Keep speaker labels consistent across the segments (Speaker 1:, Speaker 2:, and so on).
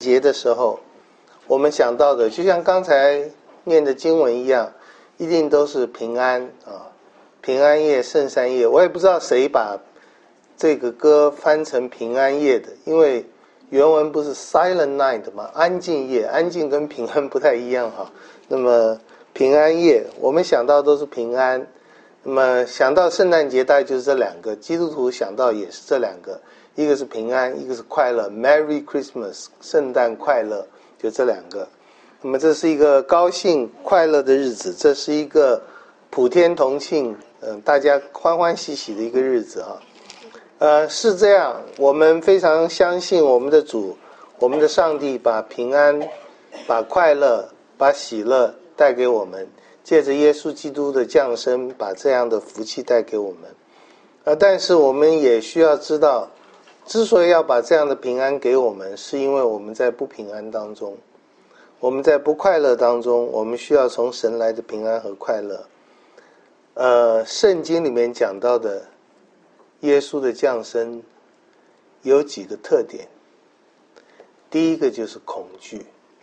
Speaker 1: 节的时候，我们想到的就像刚才念的经文一样，一定都是平安啊，平安夜、圣山夜。我也不知道谁把这个歌翻成平安夜的，因为原文不是 Silent Night 吗？安静夜，安静跟平安不太一样哈。那么平安夜，我们想到都是平安。那么想到圣诞节，大概就是这两个，基督徒想到也是这两个，一个是平安，一个是快乐 ，Merry Christmas， 圣诞快乐，就这两个。那么这是一个高兴快乐的日子，这是一个普天同庆，大家欢欢喜喜的一个日子啊。是这样，我们非常相信我们的主，我们的上帝把平安、把快乐、把喜乐带给我们。借着耶稣基督的降生，把这样的福气带给我们。但是我们也需要知道，之所以要把这样的平安给我们，是因为我们在不平安当中，我们在不快乐当中，我们需要从神来的平安和快乐。圣经里面讲到的耶稣的降生有几个特点。第一个就是恐惧。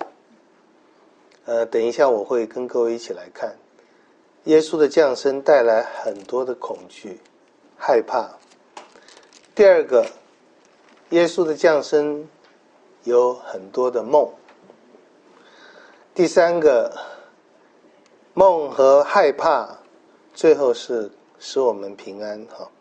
Speaker 1: 等一下我会跟各位一起来看，耶稣的降生带来很多的恐惧、害怕。第二个，耶稣的降生有很多的梦。第三个，梦和害怕最后是使我们平安。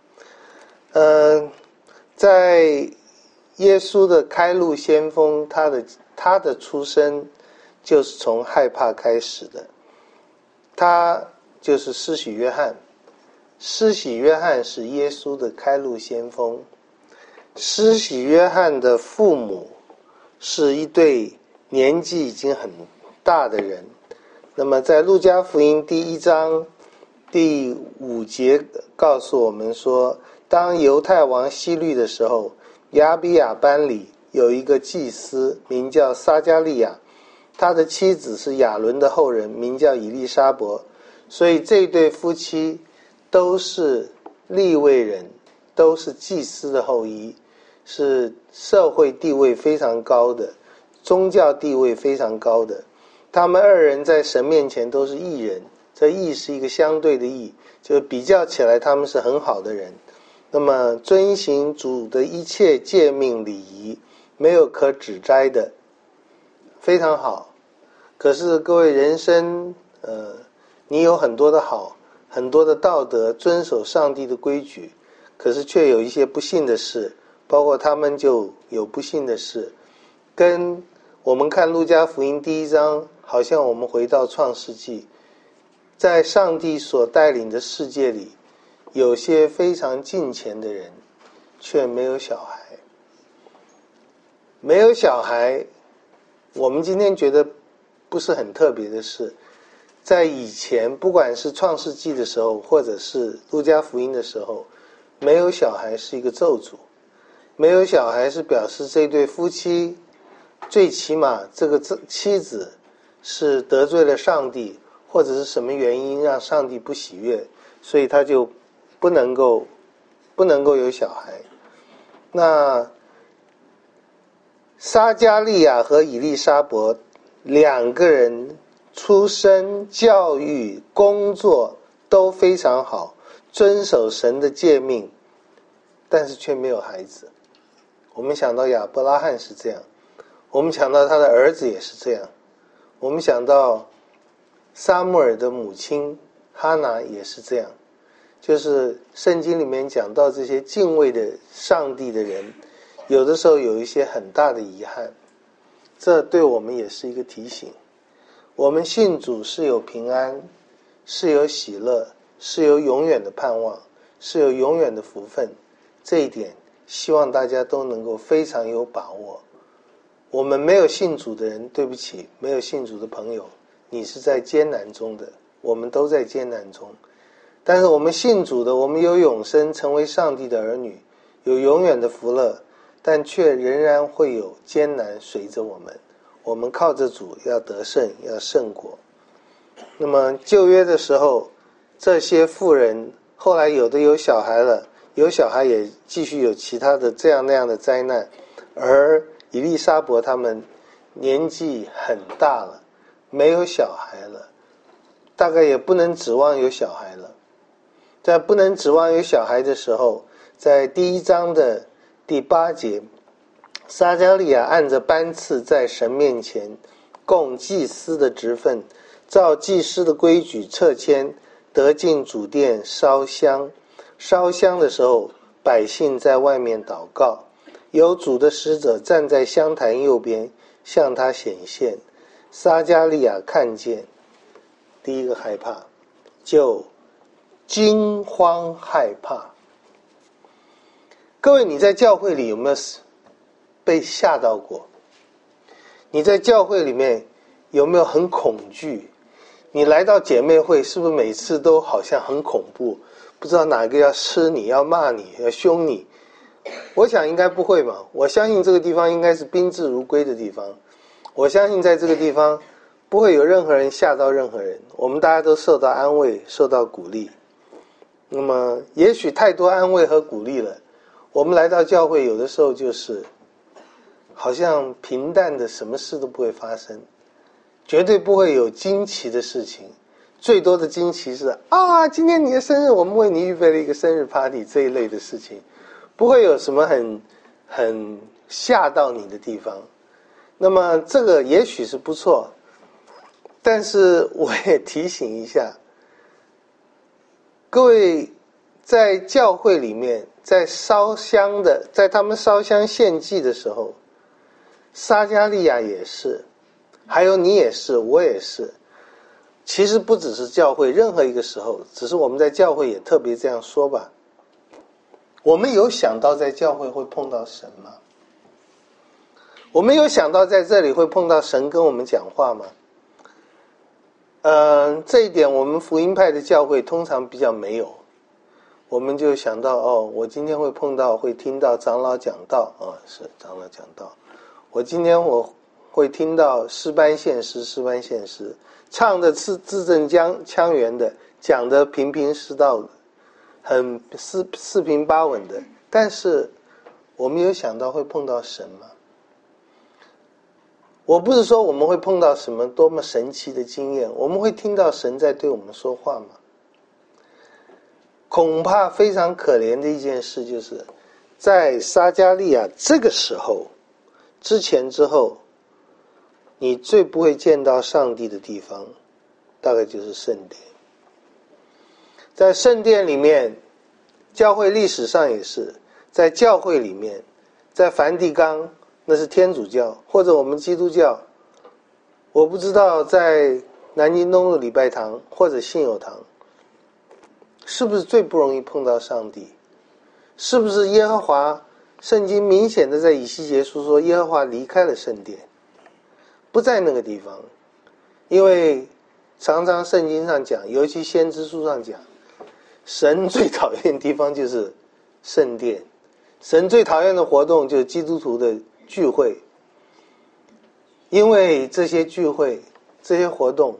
Speaker 1: 在耶稣的开路先锋，他的出生就是从害怕开始的。他就是施洗约翰，施洗约翰是耶稣的开路先锋。施洗约翰的父母是一对年纪已经很大的人。那么在路加福音第1章第5节告诉我们说，当犹太王希律的时候，亚比亚班里有一个祭司名叫撒迦利亚，他的妻子是亚伦的后人，名叫以利沙伯。所以这对夫妻都是利未人，都是祭司的后裔，是社会地位非常高的，宗教地位非常高的。他们二人在神面前都是义人，这义是一个相对的义，就比较起来他们是很好的人。那么遵行主的一切诫命礼仪，没有可指摘的，非常好。可是各位，人生你有很多的好，很多的道德，遵守上帝的规矩，可是却有一些不幸的事，包括他们就有不幸的事。跟我们看路加福音第1章，好像我们回到创世纪，在上帝所带领的世界里，有些非常敬虔的人却没有小孩。没有小孩，我们今天觉得不是很特别的事。在以前，不管是创世纪的时候，或者是路加福音的时候，没有小孩是一个咒诅。没有小孩是表示这对夫妻最起码这个妻子是得罪了上帝，或者是什么原因让上帝不喜悦，所以他就不能够有小孩。那撒迦利亚和以利沙伯两个人出身、教育、工作都非常好，遵守神的诫命，但是却没有孩子。我们想到亚伯拉罕是这样，我们想到他的儿子也是这样，我们想到撒母耳的母亲哈拿也是这样。就是圣经里面讲到这些敬畏的上帝的人，有的时候有一些很大的遗憾，这对我们也是一个提醒。我们信主是有平安，是有喜乐，是有永远的盼望，是有永远的福分。这一点希望大家都能够非常有把握。我们没有信主的人，对不起，没有信主的朋友，你是在艰难中的，我们都在艰难中。但是我们信主的，我们有永生，成为上帝的儿女，有永远的福乐，但却仍然会有艰难随着我们。我们靠着主要得胜，要胜过。那么旧约的时候，这些妇人后来有的有小孩了，有小孩也继续有其他的这样那样的灾难，而以利沙伯他们年纪很大了，没有小孩了，大概也不能指望有小孩了。在不能指望有小孩的时候，在第1章的第8节，撒迦利亚按着班次在神面前供祭司的职分，照祭司的规矩撤签，得进主殿烧香。烧香的时候，百姓在外面祷告，有主的使者站在香坛右边向他显现。撒迦利亚看见，第一个害怕，就惊慌害怕。各位，你在教会里有没有被吓到过？你在教会里面有没有很恐惧？你来到姐妹会是不是每次都好像很恐怖，不知道哪个要吃你，要骂你，要凶你？我想应该不会吧。我相信这个地方应该是宾至如归的地方，我相信在这个地方不会有任何人吓到任何人，我们大家都受到安慰，受到鼓励。那么也许太多安慰和鼓励了，我们来到教会有的时候就是好像平淡的，什么事都不会发生，绝对不会有惊奇的事情。最多的惊奇是今天你的生日，我们为你预备了一个生日 party， 这一类的事情，不会有什么很吓到你的地方。那么这个也许是不错，但是我也提醒一下各位，在教会里面，在他们烧香献祭的时候，撒迦利亚也是，还有你也是，我也是。其实不只是教会，任何一个时候，只是我们在教会也特别这样说吧。我们有想到在教会会碰到神吗？我们有想到在这里会碰到神跟我们讲话吗？这一点我们福音派的教会通常比较没有。我们就想到我今天会听到长老讲道，是长老讲道。我今天会听到诗班献诗唱的是字正腔圆的，讲的平平是道的，很四平八稳的。但是我们有想到会碰到神吗？我不是说我们会碰到什么多么神奇的经验，我们会听到神在对我们说话吗？恐怕非常可怜的一件事就是，在撒迦利亚这个时候，之前之后，你最不会见到上帝的地方，大概就是圣殿。在圣殿里面，教会历史上也是，在教会里面，在梵蒂冈，那是天主教，或者我们基督教，我不知道在南京东路礼拜堂或者信友堂，是不是最不容易碰到上帝？是不是耶和华？圣经明显的在以西结书说，耶和华离开了圣殿，不在那个地方。因为常常圣经上讲，尤其先知书上讲，神最讨厌的地方就是圣殿，神最讨厌的活动就是基督徒的聚会。因为这些聚会，这些活动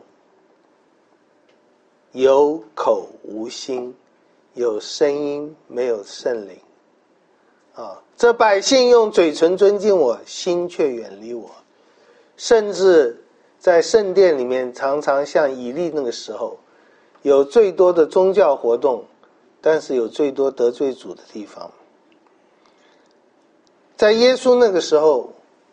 Speaker 1: 有口无心，有声音没有圣灵这百姓用嘴唇尊敬我，心却远离我。甚至在圣殿里面，常常像以利那个时候，有最多的宗教活动，但是有最多得罪主的地方。在耶稣那个时候，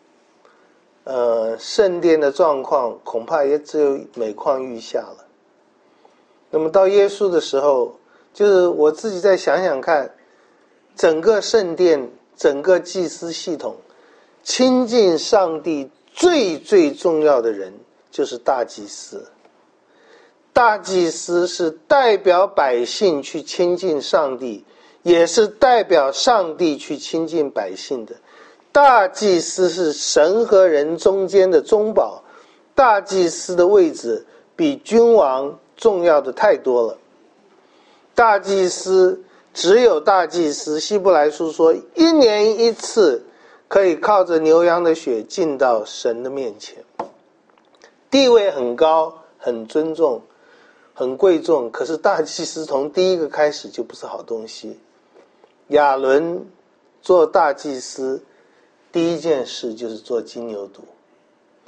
Speaker 1: 圣殿的状况恐怕也只有每况愈下了。那么到耶稣的时候，就是我自己再想想看，整个圣殿，整个祭司系统，亲近上帝最重要的人就是大祭司。大祭司是代表百姓去亲近上帝，也是代表上帝去亲近百姓的。大祭司是神和人中间的中保，大祭司的位置比君王重要的太多了。大祭司只有大祭司，希伯来书说1年1次可以靠着牛羊的血进到神的面前，地位很高，很尊重，很贵重。可是大祭司从第一个开始就不是好东西。亚伦做大祭司第一件事就是做金牛犊，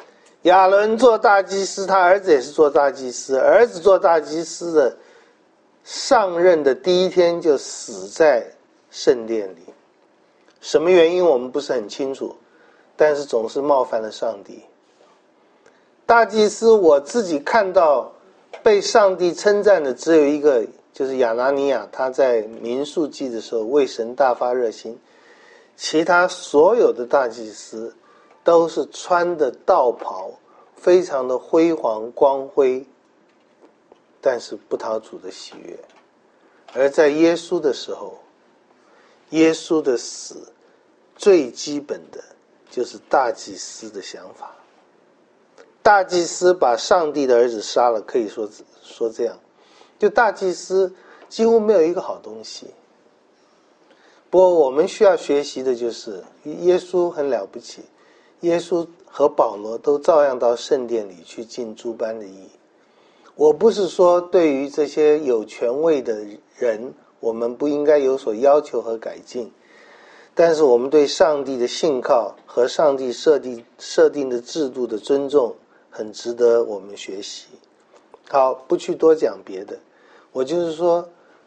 Speaker 1: 亚伦做大祭司，他儿子也是做大祭司，儿子做大祭司的上任的第一天就死在圣殿里。什么原因我们不是很清楚，但是总是冒犯了上帝。大祭司我自己看到被上帝称赞的只有一个，就是亚拿尼亚，他在民数记的时候为神大发热心。其他所有的大祭司都是穿的道袍，非常的辉煌光辉，但是不讨主的喜悦。而在耶稣的时候，耶稣的死最基本的就是大祭司的想法。大祭司把上帝的儿子杀了，可以说这样，就大祭司几乎没有一个好东西。不过我们需要学习的就是耶稣很了不起，耶稣和保罗都照样到圣殿里去尽诸般的义。我不是说对于这些有权位的人我们不应该有所要求和改进，但是我们对上帝的信靠和上帝设定的制度的尊重很值得我们学习。好，不去多讲别的，我就是说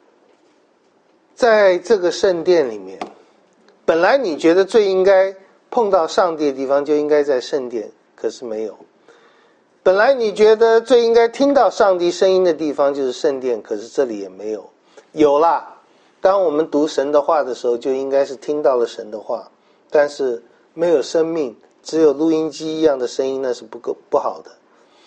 Speaker 1: 在这个圣殿里面，本来你觉得最应该碰到上帝的地方就应该在圣殿，可是没有。本来你觉得最应该听到上帝声音的地方就是圣殿，可是这里也没有。有啦，当我们读神的话的时候就应该是听到了神的话，但是没有生命，只有录音机一样的声音，那是不好的。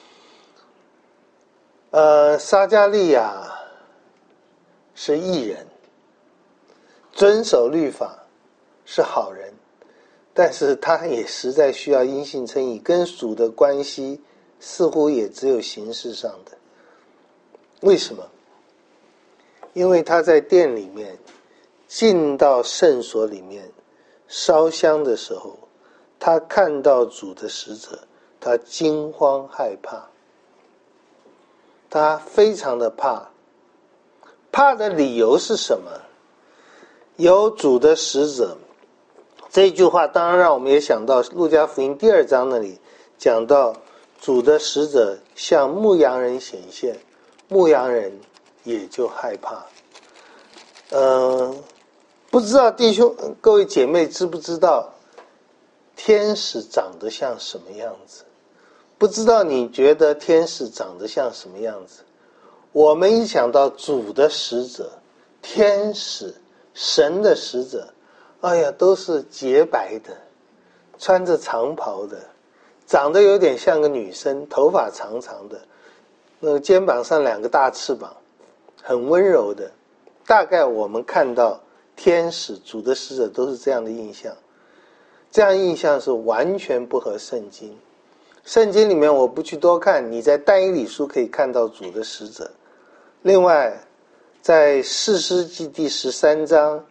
Speaker 1: 撒迦利亚是义人，遵守律法是好人，但是他也实在需要因信称义，跟主的关系似乎也只有形式上的。为什么？因为他在殿里面进到圣所里面烧香的时候，他看到主的使者，他惊慌害怕，他非常的怕。怕的理由是什么？有主的使者，这句话当然让我们也想到路加福音第2章那里讲到主的使者向牧羊人显现，牧羊人也就害怕。不知道弟兄各位姐妹知不知道天使长得像什么样子？不知道你觉得天使长得像什么样子？我们一想到主的使者、天使、神的使者，哎呀，都是洁白的，穿着长袍的，长得有点像个女生，头发长长的，那个肩膀上2个大翅膀，很温柔的。大概我们看到天使、主的使者都是这样的印象，这样印象是完全不合圣经。圣经里面我不去多看，你在但以理书可以看到主的使者。另外在士师记第13章，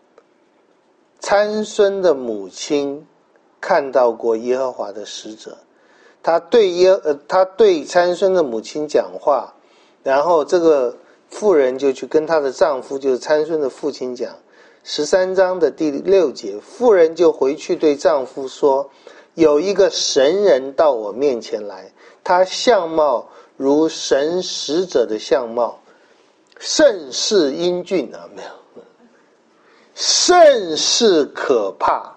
Speaker 1: 参孙的母亲看到过耶和华的使者，他对参孙的母亲讲话，然后这个妇人就去跟她的丈夫，就是参孙的父亲讲。13章的第6节，妇人就回去对丈夫说，有一个神人到我面前来，他相貌如神使者的相貌，甚是英俊啊，没有，甚是可怕，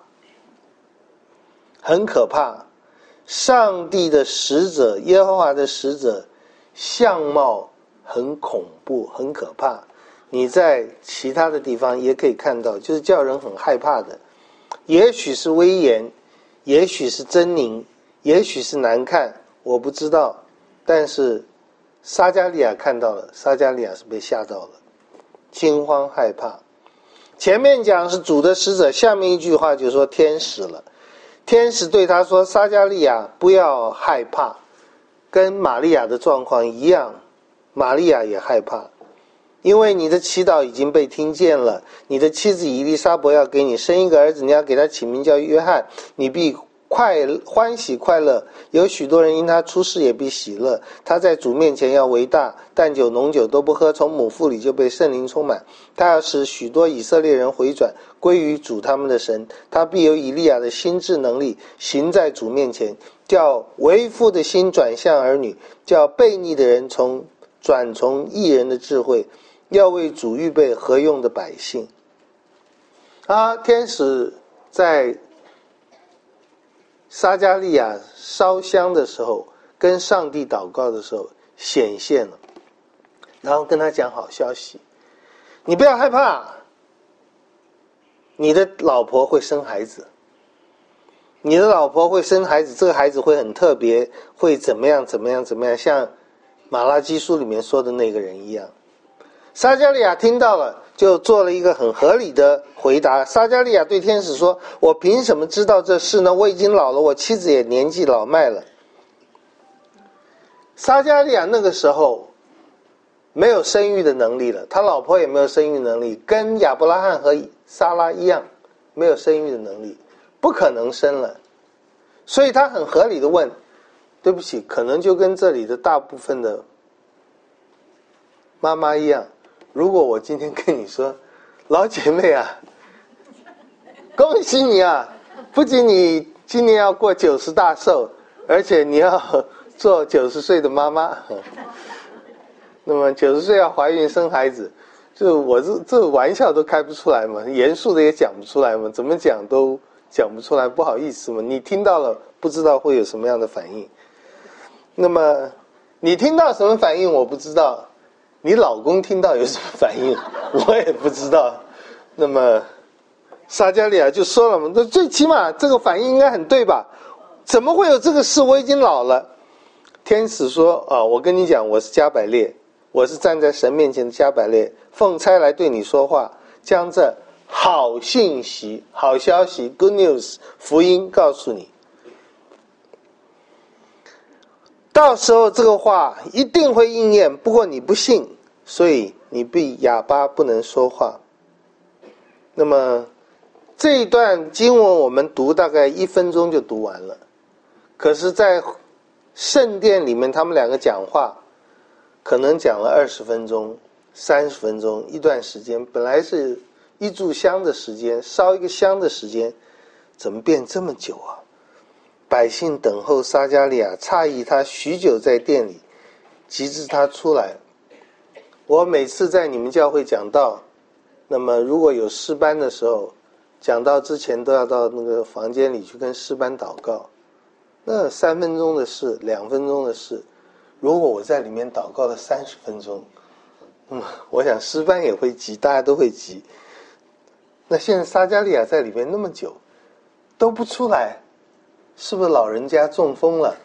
Speaker 1: 很可怕。上帝的使者，耶和华的使者，相貌很恐怖，很可怕。你在其他的地方也可以看到，就是叫人很害怕的。也许是威严，也许是狰狞，也许是难看，我不知道。但是撒迦利亚看到了，撒迦利亚是被吓到了，惊慌害怕。前面讲是主的使者，下面一句话就说天使了。天使对他说，撒迦利亚不要害怕，跟玛利亚的状况一样，玛利亚也害怕，因为你的祈祷已经被听见了，你的妻子以利沙伯要给你生一个儿子，你要给他起名叫约翰，你必欢喜快乐，有许多人因他出世也必喜乐。他在主面前要为大，淡酒浓酒都不喝，从母腹里就被圣灵充满。他要使许多以色列人回转，归于主他们的神。他必有以利亚的心智能力，行在主面前，叫为父的心转向儿女，叫悖逆的人转从义人的智慧，要为主预备合用的百姓。天使在撒迦利亚烧香的时候，跟上帝祷告的时候显现了，然后跟他讲好消息，你不要害怕，你的老婆会生孩子，你的老婆会生孩子，这个孩子会很特别，会怎么样，像马拉基书里面说的那个人一样。撒迦利亚听到了，就做了一个很合理的回答。撒迦利亚对天使说，我凭什么知道这事呢？我已经老了，我妻子也年纪老迈了。撒迦利亚那个时候没有生育的能力了，他老婆也没有生育能力，跟亚伯拉罕和撒拉一样，没有生育的能力，不可能生了。所以他很合理的问，对不起，可能就跟这里的大部分的妈妈一样，如果我今天跟你说，老姐妹啊，恭喜你啊，不仅你今年要过90大寿，而且你要做90岁的妈妈，那么90岁要怀孕生孩子，就我这玩笑都开不出来嘛，严肃的也讲不出来嘛，怎么讲都讲不出来，不好意思嘛。你听到了不知道会有什么样的反应，那么你听到什么反应我不知道，你老公听到有什么反应我也不知道。那么撒迦利亚就说了嘛，那最起码这个反应应该很对吧，怎么会有这个事，我已经老了。天使说我跟你讲，我是加百列，我是站在神面前的加百列，奉差来对你说话，将这好信息好消息 good news 福音告诉你。到时候这个话一定会应验，不过你不信，所以你必哑巴不能说话。那么这一段经文我们读大概1分钟就读完了，可是在圣殿里面他们两个讲话可能讲了20分钟30分钟，一段时间，本来是一炷香的时间，烧一个香的时间，怎么变这么久啊？百姓等候撒迦利亚，诧异他许久在店里，及至他出来。我每次在你们教会讲道，那么如果有诗班的时候，讲道之前都要到那个房间里去跟诗班祷告，那3分钟的事2分钟的事，如果我在里面祷告了30分钟，我想诗班也会急，大家都会急。那现在撒迦利亚在里面那么久都不出来，是不是老人家中风了？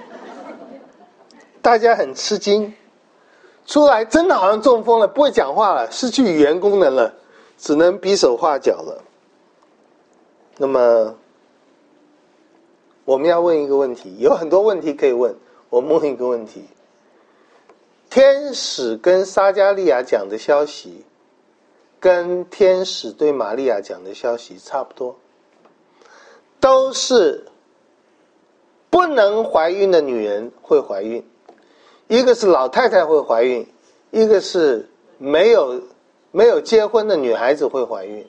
Speaker 1: 大家很吃惊，出来真的好像中风了，不会讲话了，失去语言功能了，只能比手画脚了。那么我们要问一个问题，有很多问题可以问，我们问一个问题，天使跟撒迦利亚讲的消息跟天使对玛利亚讲的消息差不多，都是不能怀孕的女人会怀孕，一个是老太太会怀孕，一个是没有结婚的女孩子会怀孕。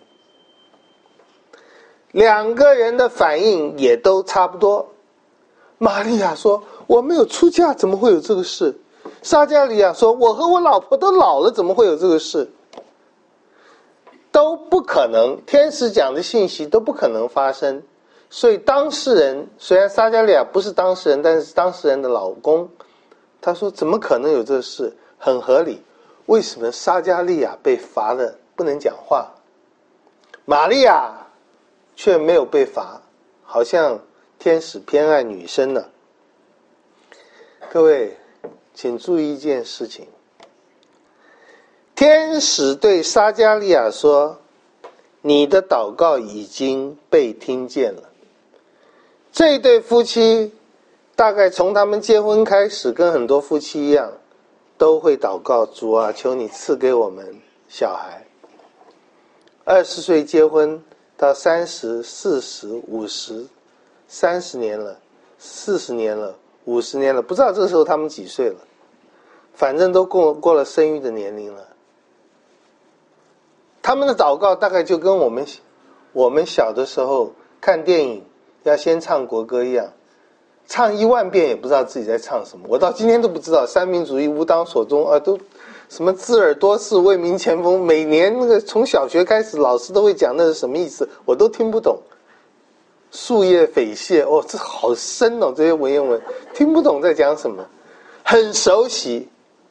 Speaker 1: 两个人的反应也都差不多。玛利亚说，我没有出嫁，怎么会有这个事？撒迦利亚说，我和我老婆都老了，怎么会有这个事？都不可能，天使讲的信息都不可能发生。所以当事人，虽然撒迦利亚不是当事人，但是当事人的老公，他说怎么可能有这事？很合理。为什么撒迦利亚被罚的不能讲话，玛利亚却没有被罚？好像天使偏爱女生呢。各位请注意一件事情，天使对撒迦利亚说，你的祷告已经被听见了。这对夫妻大概从他们结婚开始，跟很多夫妻一样，都会祷告，主啊，求你赐给我们小孩。20岁结婚到30、40、50、 30年了，40年了，50年了，不知道这个时候他们几岁了，反正都过了生育的年龄了。他们的祷告大概就跟我们小的时候看电影要先唱国歌一样，唱10000遍也不知道自己在唱什么。我到今天都不知道三民主义吾当所宗啊，都什么自耳多识为民前锋，每年那个从小学开始老师都会讲那是什么意思，我都听不懂。树叶匪懈，哦，这好深哦，这些文言文听不懂在讲什么，很熟悉。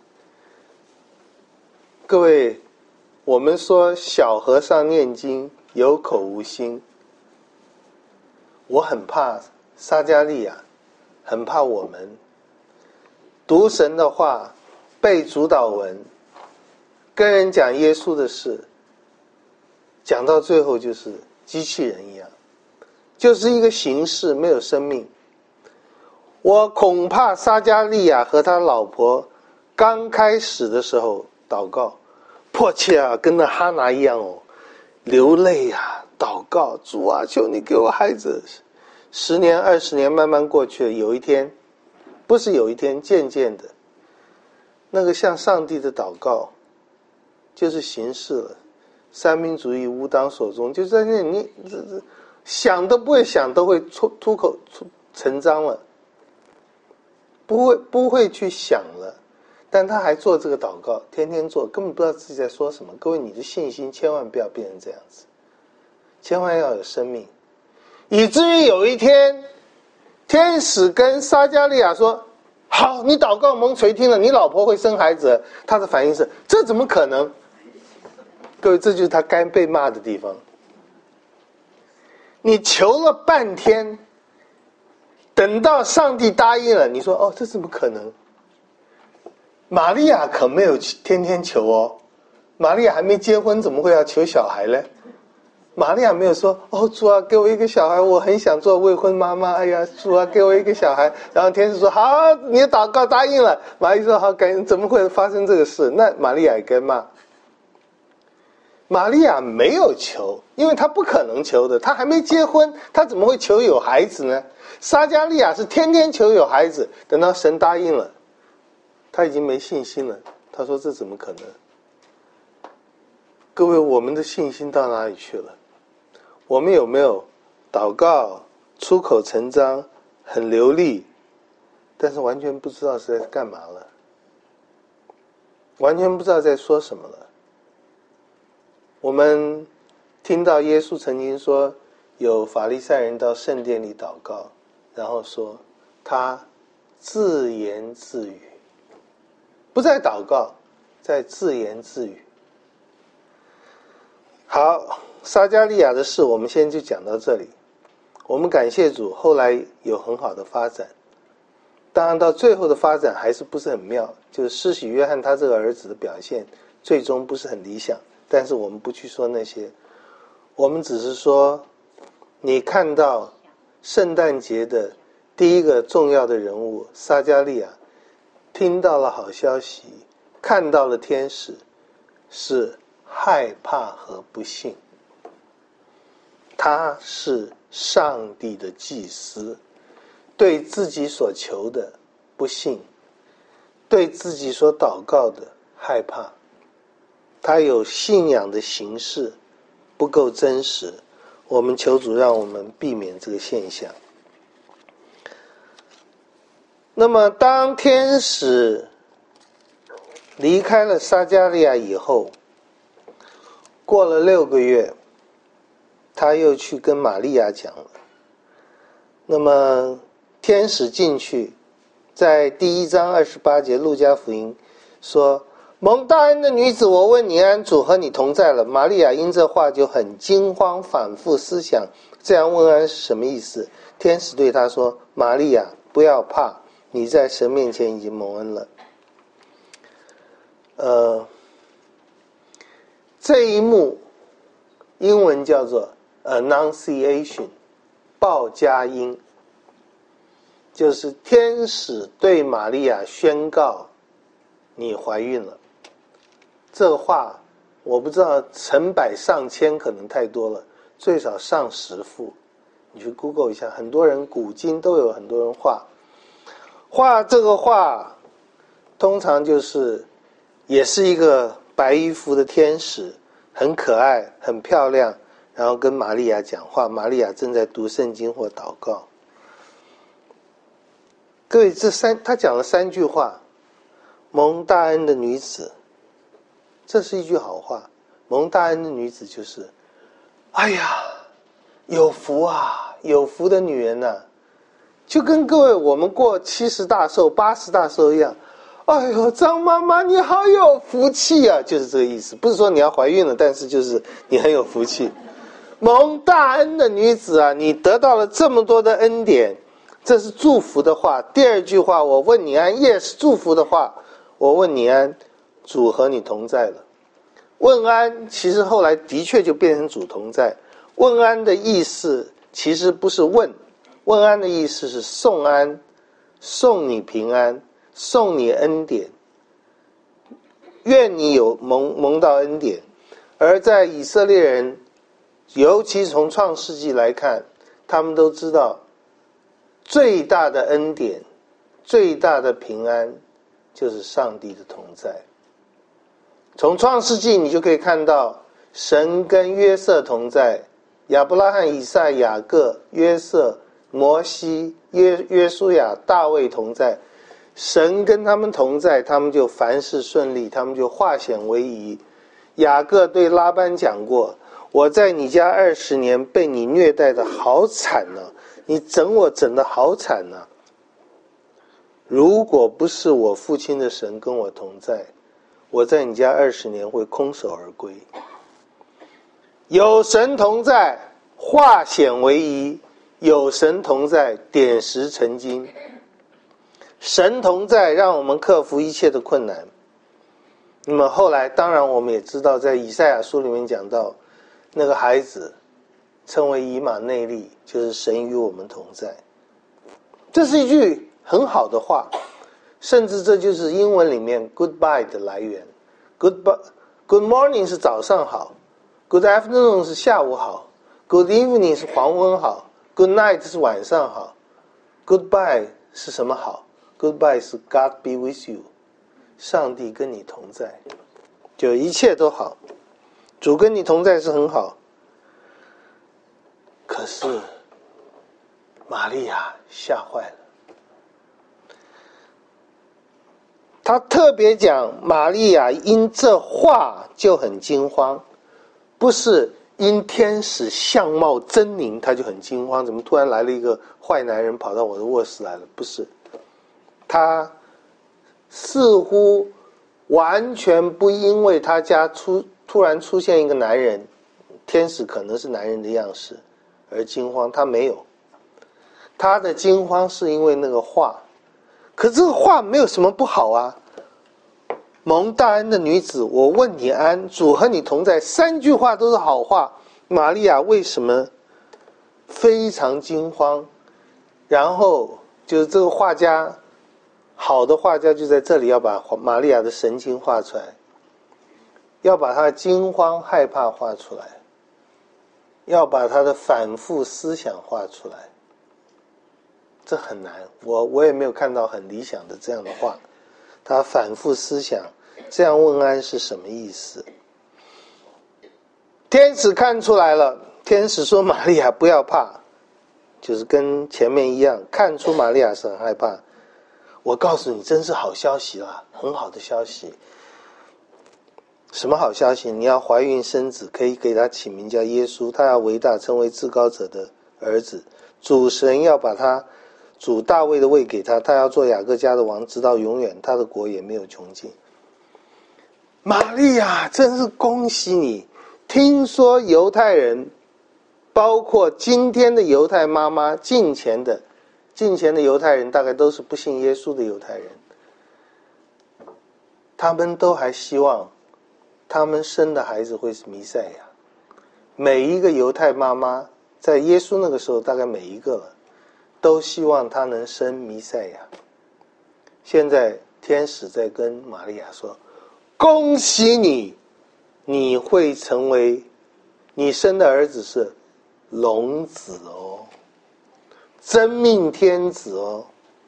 Speaker 1: 各位，我们说小和尚念经有口无心，我很怕撒迦利亚，很怕我们读神的话，背主祷文，跟人讲耶稣的事，讲到最后就是机器人一样，就是一个形式，没有生命。我恐怕撒迦利亚和他老婆刚开始的时候祷告迫切啊，跟那哈拿一样哦，流泪啊，祷告，主啊，求你给我孩子。10年20年慢慢过去了，有一天，不是有一天，渐渐的，那个向上帝的祷告就是形式了。三民主义吾当所宗，就在那你想都不会想，都会出口成章了，不会去想了。但他还做这个祷告，天天做，根本不知道自己在说什么。各位，你的信心千万不要变成这样子，千万要有生命，以至于有一天，天使跟撒迦利亚说：“好，你祷告蒙垂听了，你老婆会生孩子。”他的反应是：“这怎么可能？”各位，这就是他该被骂的地方。你求了半天，等到上帝答应了，你说：“哦，这怎么可能？”玛利亚可没有天天求哦，玛利亚还没结婚，怎么会要求小孩呢？玛利亚没有说：“哦，主啊，给我一个小孩，我很想做未婚妈妈。哎呀，主啊，给我一个小孩。”然后天使说：“好，你的祷告答应了。”玛利亚说：“好，怎么会发生这个事？”那玛利亚也该骂。玛利亚没有求，因为她不可能求的，她还没结婚，她怎么会求有孩子呢？撒迦利亚是天天求有孩子，等到神答应了，他已经没信心了。他说：“这怎么可能？”各位，我们的信心到哪里去了？我们有没有祷告出口成章，很流利，但是完全不知道是在干嘛了，完全不知道在说什么了。我们听到耶稣曾经说，有法利赛人到圣殿里祷告，然后说他自言自语，不在祷告，在自言自语。好，撒迦利亚的事我们先就讲到这里。我们感谢主，后来有很好的发展。当然到最后的发展还是不是很妙，就是施洗约翰他这个儿子的表现最终不是很理想，但是我们不去说那些，我们只是说，你看到圣诞节的第一个重要的人物撒迦利亚听到了好消息，看到了天使，是害怕和不信。他是上帝的祭司，对自己所求的不信，对自己所祷告的害怕。他有信仰的形式不够真实，我们求主让我们避免这个现象。那么当天使离开了撒迦利亚以后，过了6个月，他又去跟玛利亚讲了。那么天使进去，在第1章28节路加福音说：“蒙大恩的女子，我问你安，主和你同在了。”玛利亚因这话就很惊慌，反复思想这样问安是什么意思。天使对她说：“玛利亚，不要怕，你在神面前已经蒙恩了。”这一幕英文叫做 Annunciation， 报佳音，就是天使对玛利亚宣告你怀孕了。这个话我不知道成百上千可能太多了，最少上10副， 你去 Google 一下，很多人古今都有很多人画这个画，通常就是也是一个白衣服的天使，很可爱很漂亮，然后跟玛利亚讲话，玛利亚正在读圣经或祷告。各位，他讲了3句话，蒙大恩的女子，这是一句好话。蒙大恩的女子就是，哎呀，有福啊，有福的女人啊，就跟各位我们过70大寿80大寿一样。哎呦，张妈妈你好有福气啊，就是这个意思。不是说你要怀孕了，但是就是你很有福气。蒙大恩的女子啊，你得到了这么多的恩典，这是祝福的话。第2句话，我问你安，也是祝福的话。我问你安，主和你同在了。问安其实后来的确就变成主同在。问安的意思其实不是问，问安的意思是送安，送你平安，送你恩典，愿你有蒙到恩典。而在以色列人，尤其从创世纪来看，他们都知道最大的恩典最大的平安就是上帝的同在。从创世纪你就可以看到神跟约瑟同在，亚伯拉罕、以撒、雅各、约瑟、摩西、约书亚、大卫同在。神跟他们同在，他们就凡事顺利，他们就化险为夷。雅各对拉班讲过，我在你家20年被你虐待的好惨啊，你整我整得好惨啊，如果不是我父亲的神跟我同在，我在你家20年会空手而归。有神同在，化险为夷；有神同在，点石成金。神同在，让我们克服一切的困难。那么后来，当然我们也知道，在以赛亚书里面讲到，那个孩子称为以马内利，就是神与我们同在。这是一句很好的话，甚至这就是英文里面 goodbye 的来源。Good morning 是早上好， Good afternoon 是下午好， Good evening 是黄昏好， Good night 是晚上好， Goodbye 是什么好？ Goodbye 是 God be with you， 上帝跟你同在，就一切都好，主跟你同在是很好。可是玛利亚吓坏了，他特别讲玛利亚因这话就很惊慌，不是因天使相貌狰狞他就很惊慌，怎么突然来了一个坏男人跑到我的卧室来了，不是，他似乎完全不因为他家突然出现一个男人，天使可能是男人的样式而惊慌，他没有，他的惊慌是因为那个话。可这个话没有什么不好啊，蒙大恩的女子，我问你安，主和你同在，3句话都是好话。玛利亚为什么非常惊慌？然后就是这个画家，好的画家就在这里要把玛利亚的神情画出来，要把她的惊慌害怕画出来，要把她的反复思想画出来。这很难，我也没有看到很理想的这样的话。他反复思想，这样问安是什么意思？天使看出来了，天使说玛利亚不要怕，就是跟前面一样，看出玛利亚是很害怕。我告诉你，真是好消息啦，很好的消息。什么好消息？你要怀孕生子，可以给他起名叫耶稣，他要为大，成为至高者的儿子。主神要把他主大卫的位给他，他要做雅各家的王，直到永远，他的国也没有穷尽。玛利亚，真是恭喜你！听说犹太人，包括今天的犹太妈妈，近前的犹太人，大概都是不信耶稣的犹太人，他们都还希望他们生的孩子会是弥赛亚。每一个犹太妈妈在耶稣那个时候，大概每一个了，都希望他能生弥赛亚。现在天使在跟玛利亚说，恭喜你，你会成为，你生的儿子是龙子哦。 真命天子哦。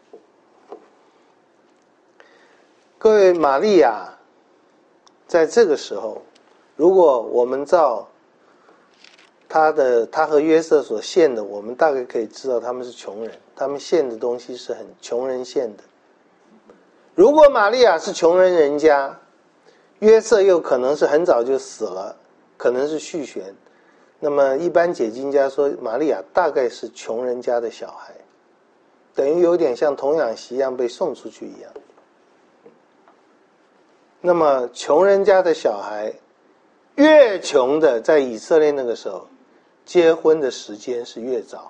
Speaker 1: 各位，玛利亚在这个时候，如果我们照他和约瑟所献的，我们大概可以知道他们是穷人，他们献的东西是很穷人献的。如果玛利亚是穷人人家，约瑟又可能是很早就死了，可能是续弦，那么一般解经家说玛利亚大概是穷人家的小孩，等于有点像童养媳一样被送出去一样。那么穷人家的小孩，越穷的，在以色列那个时候结婚的时间是越早，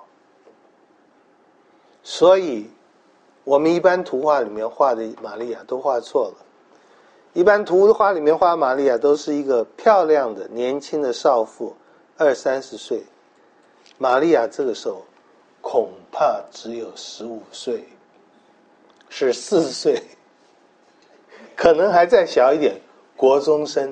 Speaker 1: 所以我们一般图画里面画的玛利亚都画错了。一般图画里面画玛利亚都是一个漂亮的年轻的少妇，20-30岁。玛利亚这个时候恐怕只有15岁，14岁，可能还再小一点，国中生。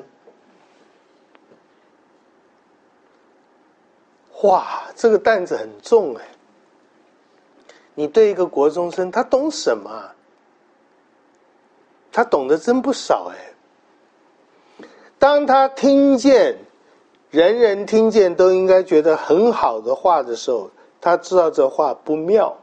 Speaker 1: 哇，这个担子很重哎！你对一个国中生，他懂什么啊？他懂得真不少哎。当他听见人人听见都应该觉得很好的话的时候，他知道这话不妙。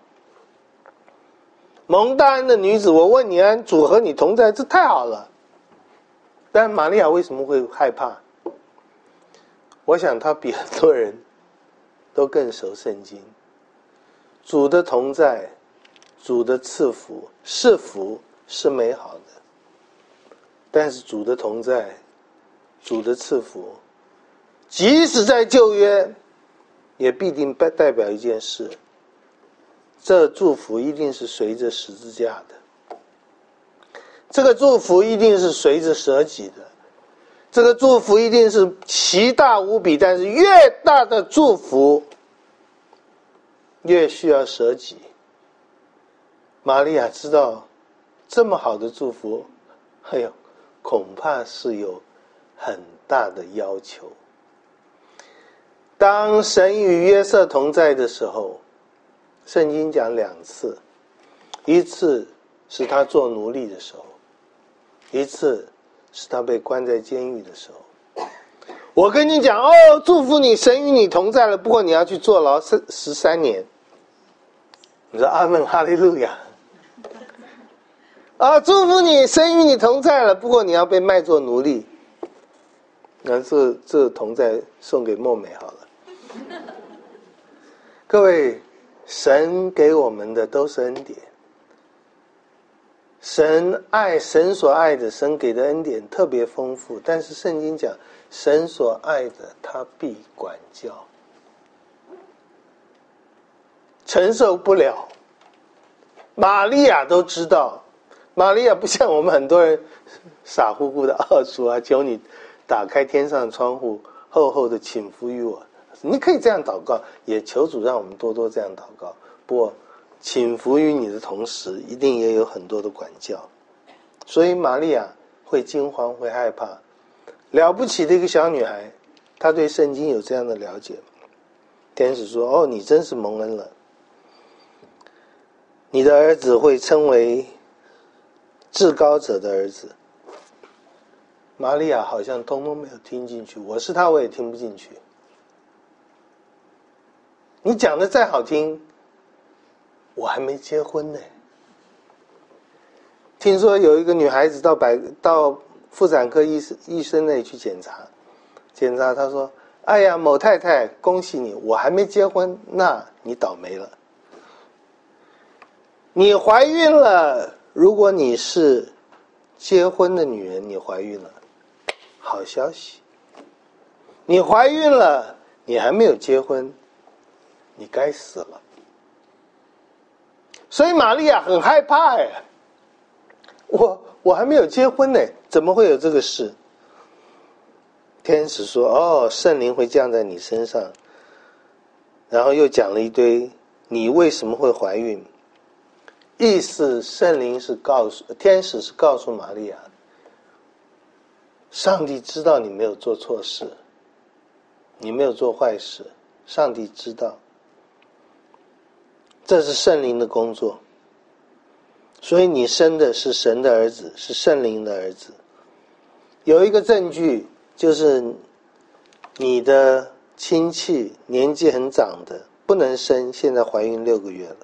Speaker 1: 蒙大恩的女子，我问你安，主和你同在，这太好了。但玛利亚为什么会害怕？我想她比很多人都更熟圣经。主的同在，主的赐福，是福，是美好的。但是主的同在，主的赐福，即使在旧约，也必定代表一件事，这祝福一定是随着十字架的，这个祝福一定是随着舍己的，这个祝福一定是奇大无比，但是越大的祝福越需要舍己。玛利亚知道这么好的祝福，恐怕是有很大的要求。当神与约瑟同在的时候，圣经讲2次，一次是他做奴隶的时候，一次是他被关在监狱的时候。我跟你讲祝福你，神与你同在了，不过你要去坐牢13年。你说阿们，哈利路亚。祝福你，神与你同在了，不过你要被卖作奴隶。那这同在送给梦美好了。各位，神给我们的都是恩典，神所爱的，神给的恩典特别丰富，但是圣经讲神所爱的他必管教，承受不了。玛利亚都知道，玛利亚不像我们很多人傻乎乎的主啊，求你打开天上的窗户，厚厚的倾福于我。你可以这样祷告，也求主让我们多多这样祷告。不过倾福于你的同时，一定也有很多的管教。所以玛利亚会惊慌，会害怕。了不起的一个小女孩，她对圣经有这样的了解。天使说你真是蒙恩了，你的儿子会称为至高者的儿子。玛利亚好像通通没有听进去，我是她我也听不进去。你讲的再好听，我还没结婚呢。听说有一个女孩子到妇产科医生那里去检查，她说哎呀某太太恭喜你，我还没结婚，那你倒霉了。你怀孕了，如果你是结婚的女人，你怀孕了，好消息。你怀孕了，你还没有结婚，你该死了。所以玛利亚很害怕我还没有结婚呢，怎么会有这个事？天使说圣灵会降在你身上，然后又讲了一堆你为什么会怀孕。意思天使是告诉玛利亚，上帝知道你没有做错事，你没有做坏事，上帝知道。 这是圣灵的工作。所以你生的是神的儿子，是圣灵的儿子。有一个证据，就是你的亲戚年纪很长的不能生，现在怀孕6个月了。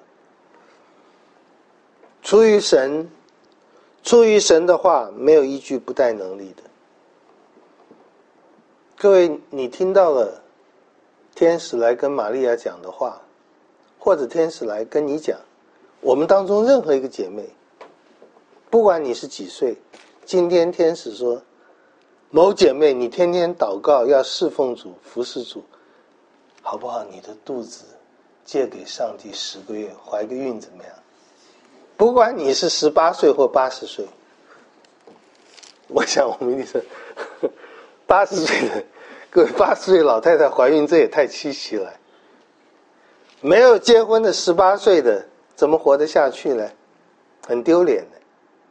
Speaker 1: 出于神的话，没有依据不带能力的。各位，你听到了天使来跟玛利亚讲的话，或者天使来跟你讲，我们当中任何一个姐妹，不管你是几岁，今天天使说，某姐妹你天天祷告要侍奉主服侍主，好不好？你的肚子借给上帝10个月，怀个孕怎么样？不管你是18岁或80岁，我想我们一定是80岁的各位，80岁老太太怀孕，这也太稀奇了。没有结婚的18岁的怎么活得下去呢？很丢脸的。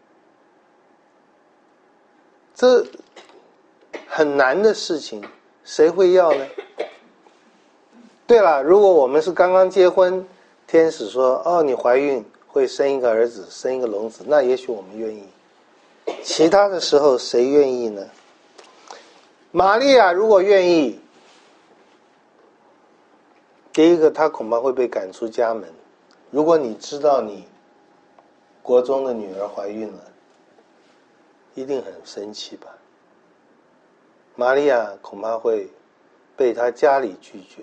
Speaker 1: 这很难的事情，谁会要呢？对了，如果我们是刚刚结婚，天使说，哦，你怀孕会生一个儿子，生一个龙子，那也许我们愿意。其他的时候谁愿意呢？玛利亚如果愿意，第一个她恐怕会被赶出家门。如果你知道你国中的女儿怀孕了，一定很生气吧？玛利亚恐怕会被她家里拒绝。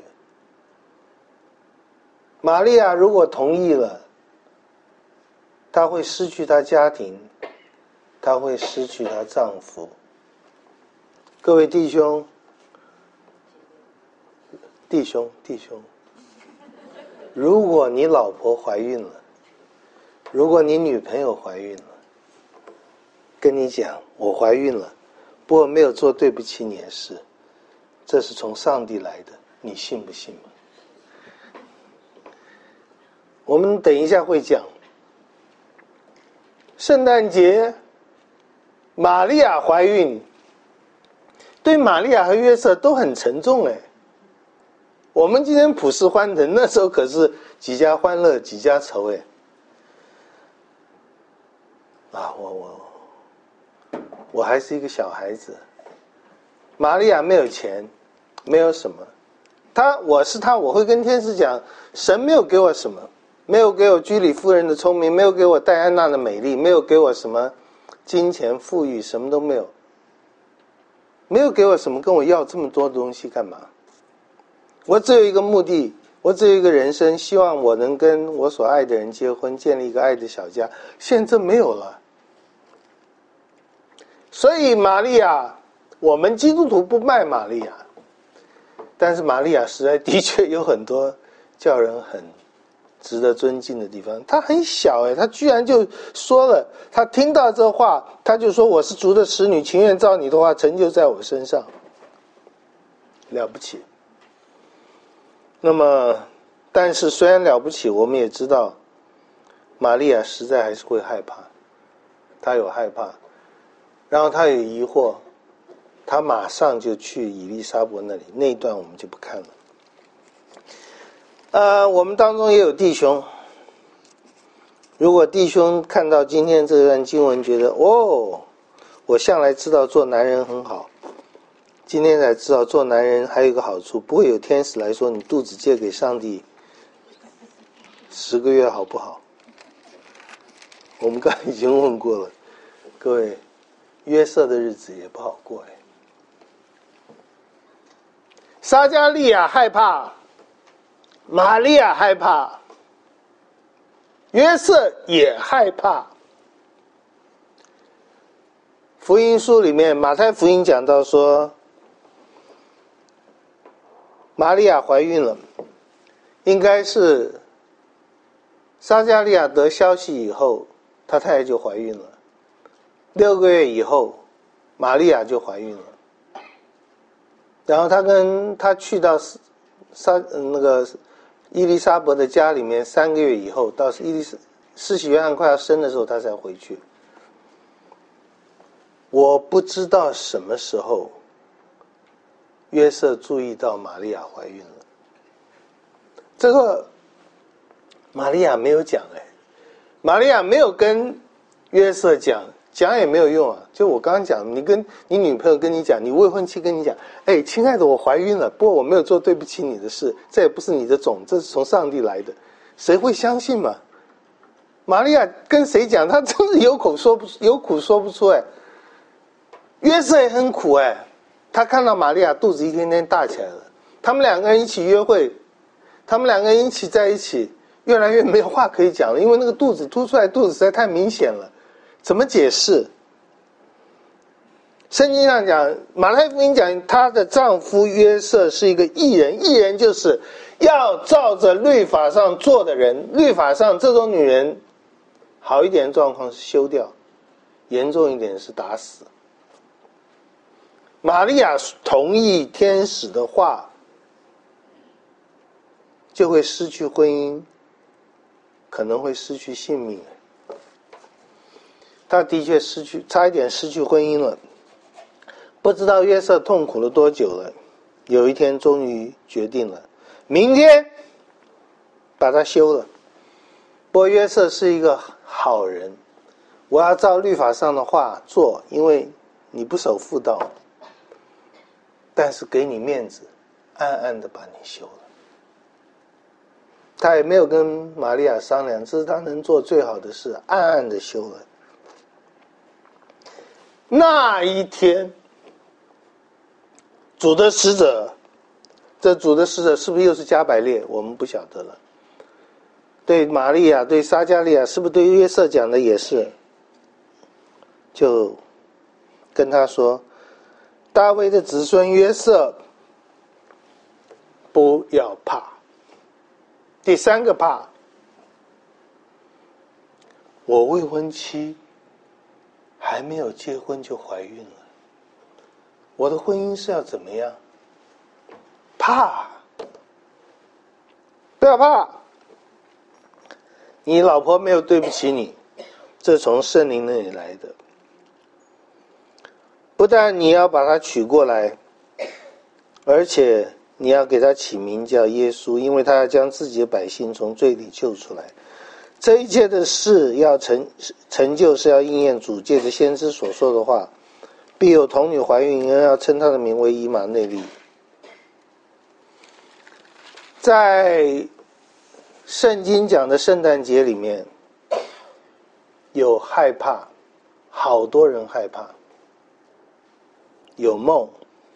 Speaker 1: 玛利亚如果同意了，她会失去她家庭，她会失去她丈夫。各位弟兄，如果你老婆怀孕了，如果你女朋友怀孕了，跟你讲我怀孕了，不过没有做对不起你的事，这是从上帝来的，你信不信吗？我们等一下会讲圣诞节玛利亚怀孕，对玛利亚和约瑟都很沉重哎。我们今天普世欢腾，那时候可是几家欢乐几家愁哎。我还是一个小孩子。玛利亚没有钱，没有什么。我是他，我会跟天使讲，神没有给我什么，没有给我居里夫人的聪明，没有给我戴安娜的美丽，没有给我什么金钱富裕，什么都没有。没有给我什么，跟我要这么多的东西干嘛？我只有一个目的，我只有一个人生，希望我能跟我所爱的人结婚，建立一个爱的小家。现在这没有了。所以玛利亚，我们基督徒不卖玛利亚，但是玛利亚实在的确有很多叫人很值得尊敬的地方。她很小她居然就说了，她听到这话，她就说，我是主的使女，情愿照你的话成就在我身上。了不起。那么但是虽然了不起，我们也知道玛利亚实在还是会害怕，她有害怕，然后她有疑惑，她马上就去以利沙伯那里，那一段我们就不看了。我们当中也有弟兄，如果弟兄看到今天这段经文，觉得我向来知道做男人很好，今天才知道做男人还有一个好处，不会有天使来说你肚子借给上帝10个月好不好？我们刚才已经问过了，各位，约瑟的日子也不好过撒加利亚害怕，玛利亚害怕，约瑟也害怕。福音书里面，马太福音讲到说，玛利亚怀孕了，应该是撒加利亚得消息以后，他太太就怀孕了。6个月以后，玛利亚就怀孕了。然后他去到伊丽莎白的家里面3个月以后，到施洗约翰快要生的时候，他才回去。我不知道什么时候约瑟注意到玛利亚怀孕了。这个玛利亚没有讲玛利亚没有跟约瑟讲也没有用啊。就我刚刚讲，你跟你女朋友跟你讲，你未婚妻跟你讲，亲爱的，我怀孕了，不过我没有做对不起你的事，这也不是你的种，这是从上帝来的，谁会相信嘛？玛利亚跟谁讲？她真是有苦说不出约瑟也很苦他看到玛利亚肚子一天天大起来了，他们两个人一起约会，他们两个人一起在一起，越来越没有话可以讲了，因为那个肚子凸出来，肚子实在太明显了，怎么解释？圣经上讲，马太福音讲，她的丈夫约瑟是一个义人，义人就是要照着律法上做的人，律法上这种女人，好一点的状况是休掉，严重一点是打死。玛利亚同意天使的话，就会失去婚姻，可能会失去性命。他的确差一点失去婚姻了。不知道约瑟痛苦了多久了，有一天终于决定了，明天把他休了。不过约瑟是一个好人，我要照律法上的话做，因为你不守妇道，但是给你面子，暗暗的把你休了。他也没有跟玛利亚商量，这是他能做最好的事，暗暗的休了。那一天，主的使者，这主的使者是不是又是加百列？我们不晓得了。对玛利亚，对撒加利亚，是不是对约瑟讲的也是？就跟他说，大卫的子孙约瑟，不要怕。第三个怕，我未婚妻还没有结婚就怀孕了，我的婚姻是要怎么样？怕，不要怕，你老婆没有对不起你，这从圣灵那里来的。不但你要把她娶过来，而且你要给她起名叫耶稣，因为他要将自己的百姓从罪里救出来。这一切的事要成就，是要应验主借着先知所说的话，必有童女怀孕，人要称她的名为以马内利。在圣经讲的圣诞节里面，有害怕，好多人害怕，有梦，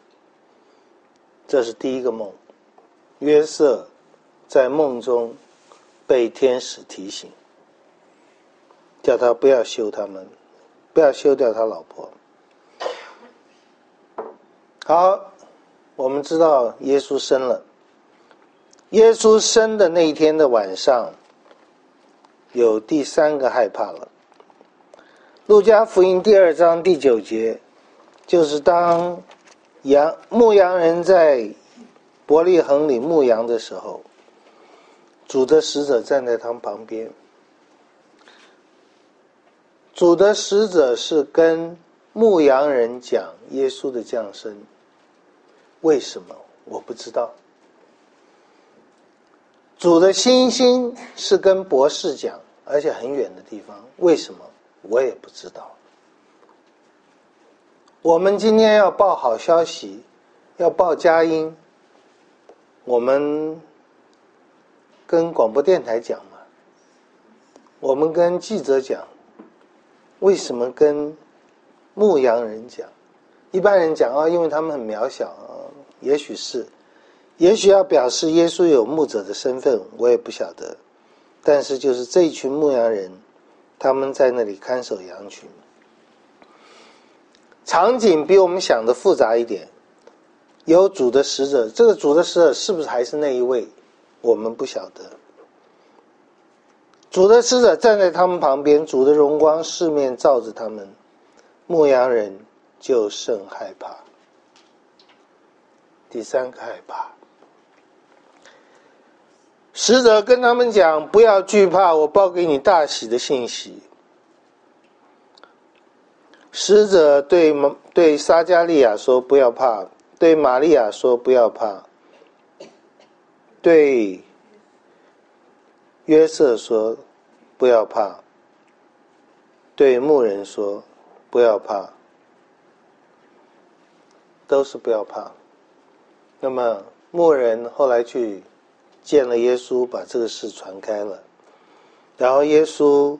Speaker 1: 这是第一个梦。约瑟在梦中被天使提醒，叫他不要休他们，不要休掉他老婆。好，我们知道耶稣生了。耶稣生的那一天的晚上，有第三个害怕了。路加福音第2章第9节，就是当牧羊人在伯利恒里牧羊的时候，主的使者站在他们旁边。主的使者是跟牧羊人讲耶稣的降生，为什么我不知道。主的星星是跟博士讲，而且很远的地方，为什么我也不知道。我们今天要报好消息，要报佳音，我们跟广播电台讲嘛，我们跟记者讲，为什么跟牧羊人讲？一般人讲因为他们很渺小也许是，也许要表示耶稣有牧者的身份，我也不晓得。但是就是这一群牧羊人，他们在那里看守羊群。场景比我们想的复杂一点，有主的使者，这个主的使者是不是还是那一位，我们不晓得。主的使者站在他们旁边，主的荣光四面照着他们，牧羊人就甚害怕。第三个害怕，使者跟他们讲，不要惧怕，我报给你大喜的信息。使者对撒加利亚说不要怕，对玛利亚说不要怕，对约瑟说不要怕，对牧人说不要怕，都是不要怕。那么牧人后来去见了耶稣，把这个事传开了，然后耶稣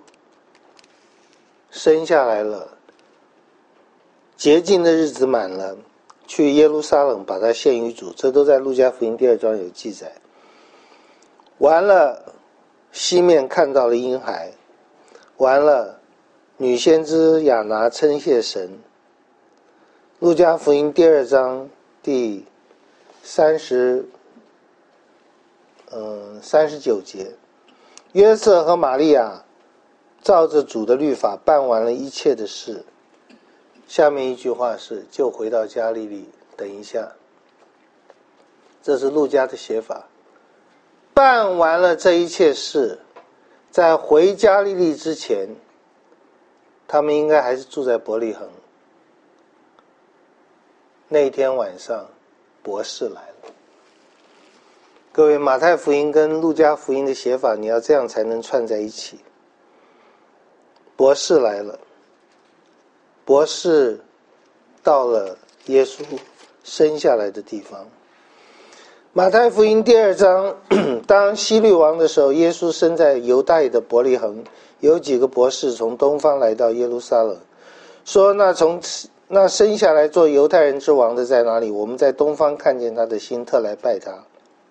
Speaker 1: 生下来了，洁净的日子满了，去耶路撒冷把他献于主，这都在路加福音第2章有记载。完了，西面看到了婴孩，完了，女先知亚拿称谢神。路加福音第2章第39节，约瑟和玛利亚照着主的律法办完了一切的事。下面一句话是就回到加利利。等一下，这是路加的写法。办完了这一切事，在回加利利之前，他们应该还是住在伯利恒。那一天晚上，博士来了。各位，马太福音跟路加福音的写法，你要这样才能串在一起。博士来了，博士到了耶稣生下来的地方。马太福音第2章，当希律王的时候，耶稣生在犹大的伯利恒，有几个博士从东方来到耶路撒冷，说那生下来做犹太人之王的在哪里？我们在东方看见他的心，特来拜他。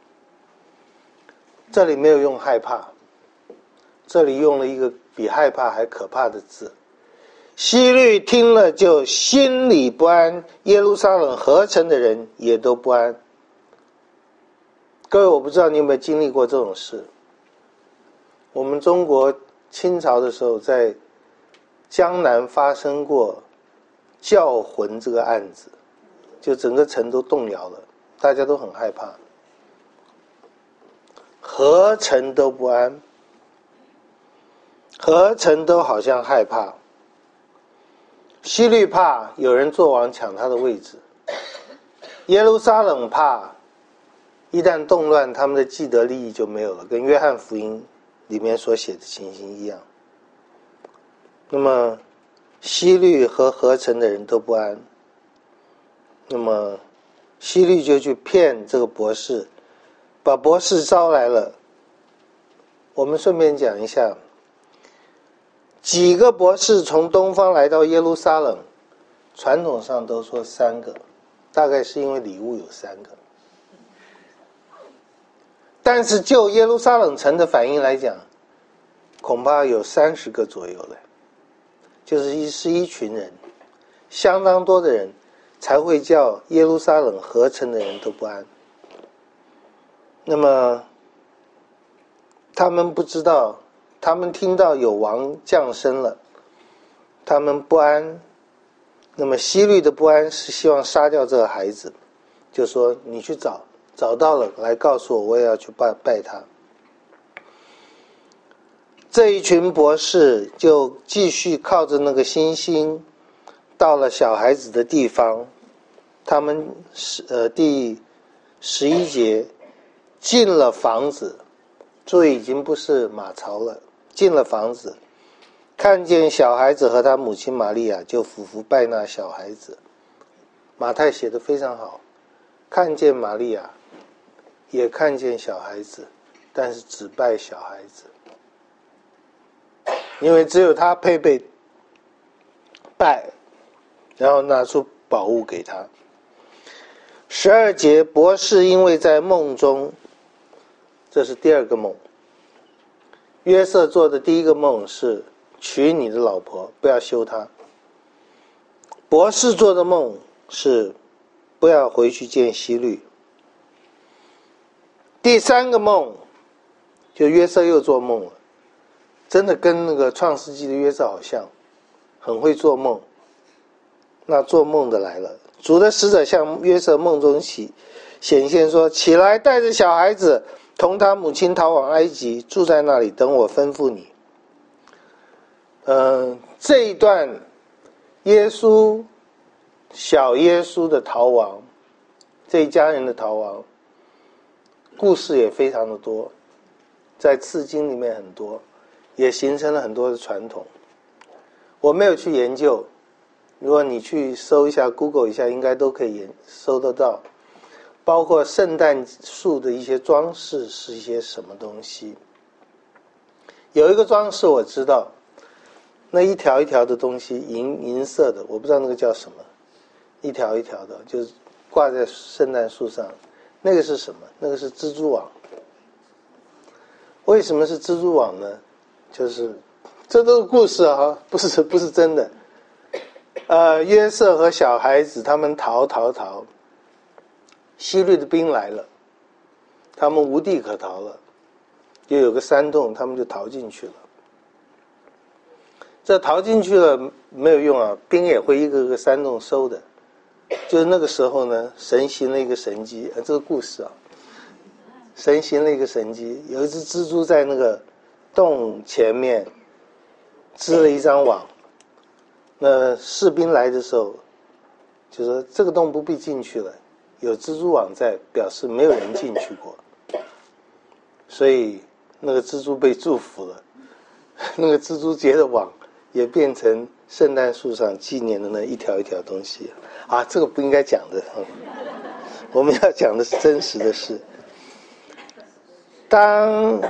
Speaker 1: 这里没有用害怕，这里用了一个比害怕还可怕的字。希律听了就心里不安，耶路撒冷合城的人也都不安。各位，我不知道你有没有经历过这种事。我们中国清朝的时候，在江南发生过教魂这个案子，就整个城都动摇了，大家都很害怕，合城都不安，合城都好像害怕。希律怕有人做王抢他的位置，耶路撒冷怕一旦动乱，他们的既得利益就没有了，跟约翰福音里面所写的情形一样。那么希律和合城的人都不安，那么希律就去骗这个博士，把博士招来了。我们顺便讲一下，几个博士从东方来到耶路撒冷，传统上都说3个，大概是因为礼物有3个。但是就耶路撒冷城的反应来讲，恐怕有30个左右了，就是一群人，相当多的人才会叫耶路撒冷合城的人都不安。那么他们不知道，他们听到有王降生了，他们不安。那么希律的不安是希望杀掉这个孩子，就说你去找到了来告诉我，我也要去拜他。这一群博士就继续靠着那个星星到了小孩子的地方。他们第11节进了房子，注意已经不是马槽了，进了房子，看见小孩子和他母亲玛利亚，就俯伏拜那小孩子。马太写得非常好，看见玛利亚也看见小孩子，但是只拜小孩子，因为只有他配备拜，然后拿出宝物给他。12节，博士因为在梦中，这是第2个梦。约瑟做的第1个梦是娶你的老婆，不要休她。博士做的梦是不要回去见希律。第3个梦，就约瑟又做梦了，真的跟那个创世纪的约瑟好像，很会做梦。那做梦的来了，主的使者向约瑟梦中显现说，起来，带着小孩子同他母亲逃往埃及，住在那里，等我吩咐你。这一段小耶稣的逃亡，这一家人的逃亡，故事也非常的多。 在刺经里面很多，也形成了很多的传统。我没有去研究，如果你去搜一下 Google 一下，应该都可以搜得到，包括圣诞树的一些装饰是一些什么东西。有一个装饰我知道，那一条一条的东西，银色的，我不知道那个叫什么，一条一条的，就是挂在圣诞树上，那个是什么？那个是蜘蛛网。为什么是蜘蛛网呢？就是这都是故事啊，不是真的。约瑟和小孩子他们逃，希律的兵来了，他们无地可逃了，又有个山洞，他们就逃进去了。这逃进去了没有用啊，兵也会一个个山洞收的。就是那个时候呢，神行了一个神迹，这个故事啊，神行了一个神迹，有一只蜘蛛在那个洞前面织了一张网，那士兵来的时候就说这个洞不必进去了，有蜘蛛网在，表示没有人进去过，所以那个蜘蛛被祝福了，那个蜘蛛结的网也变成圣诞树上纪念的那一条一条东西啊，这个不应该讲的，我们要讲的是真实的事。当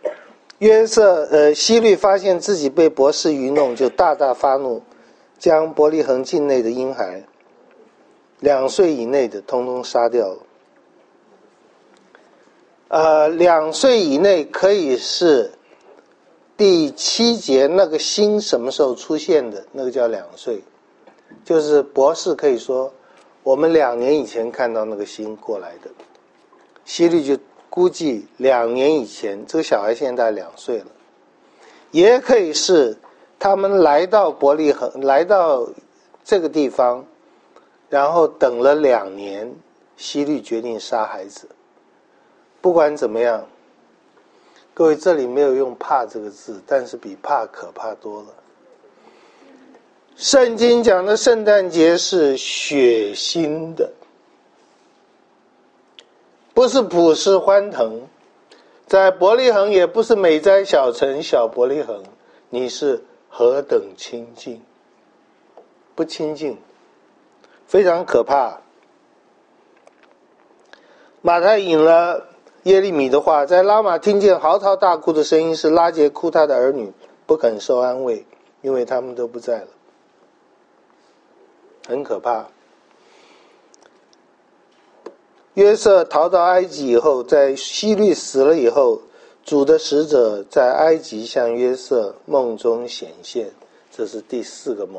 Speaker 1: 希律发现自己被博士愚弄，就大大发怒，将伯利恒境内的婴孩2岁以内的通通杀掉了。2岁以内可以是第7节那个星什么时候出现的，那个叫2岁，就是博士可以说我们2年以前看到那个星过来的。希律就估计2年以前，这个小孩现在2岁了。也可以是他们来到伯利恒，来到这个地方，然后等了2年，希律决定杀孩子。不管怎么样，各位这里没有用怕这个字，但是比怕可怕多了。圣经讲的圣诞节是血腥的，不是普世欢腾。在伯利恒也不是美哉小城小伯利恒，你是何等亲近，不亲近，非常可怕。马太引了耶利米的话，在拉玛听见嚎啕大哭的声音，是拉结哭他的儿女，不肯受安慰，因为他们都不在了。很可怕。约瑟逃到埃及以后，在希律死了以后，主的使者在埃及向约瑟梦中显现，这是第4个梦。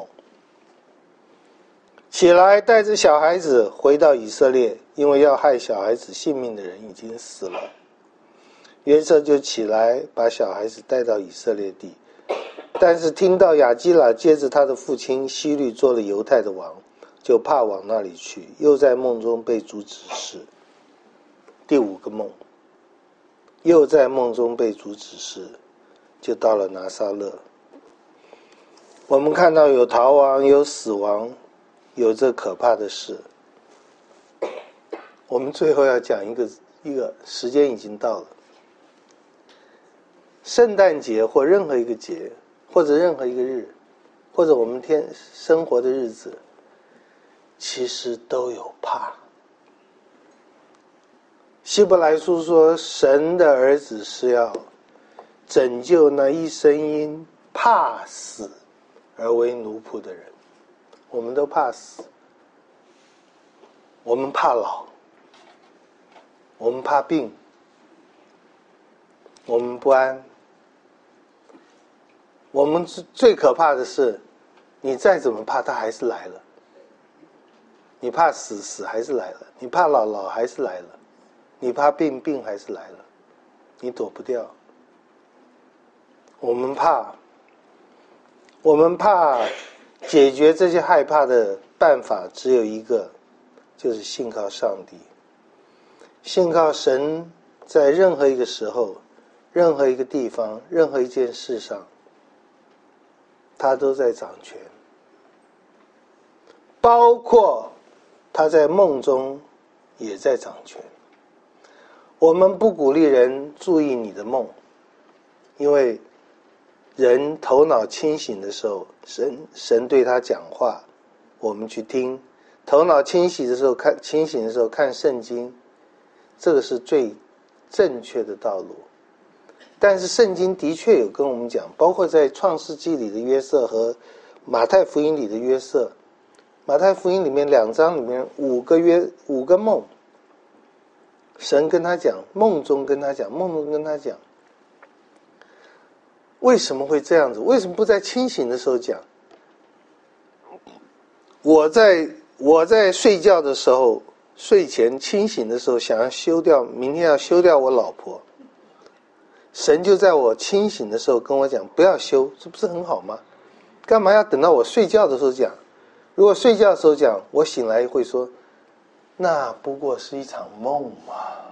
Speaker 1: 起来，带着小孩子回到以色列，因为要害小孩子性命的人已经死了。约瑟就起来，把小孩子带到以色列地，但是听到亚基拉接着他的父亲希律做了犹太的王，就怕往那里去，又在梦中被主指示。第5个梦，又在梦中被主指示，就到了拿撒勒。我们看到有逃亡，有死亡，有这可怕的事。我们最后要讲一个时间已经到了。圣诞节或任何一个节，或者任何一个日，或者我们生活的日子，其实都有怕。希伯来书说，神的儿子是要拯救那一生因怕死而为奴仆的人。我们都怕死，我们怕老，我们怕病，我们不安。我们最可怕的是，你再怎么怕，他还是来了。你怕死，死还是来了；你怕老，老还是来了；你怕病，病还是来了。你躲不掉。我们怕解决这些害怕的办法只有一个，就是信靠上帝，信靠神，在任何一个时候、任何一个地方、任何一件事上，他都在掌权，包括他在梦中也在掌权。我们不鼓励人注意你的梦， 因为人头脑清醒的时候，神对他讲话，我们去听；头脑清醒的时候看圣经，这个是最正确的道路。但是圣经的确有跟我们讲，包括在创世纪里的约瑟和马太福音里的约瑟。马太福音里面2章里面5个梦，神跟他讲，梦中跟他讲。为什么会这样子？为什么不在清醒的时候讲？我在睡觉的时候，睡前清醒的时候，想要明天要休掉我老婆，神就在我清醒的时候跟我讲，不要休，这不是很好吗？干嘛要等到我睡觉的时候讲？如果睡觉的时候讲，我醒来会说，那不过是一场梦嘛。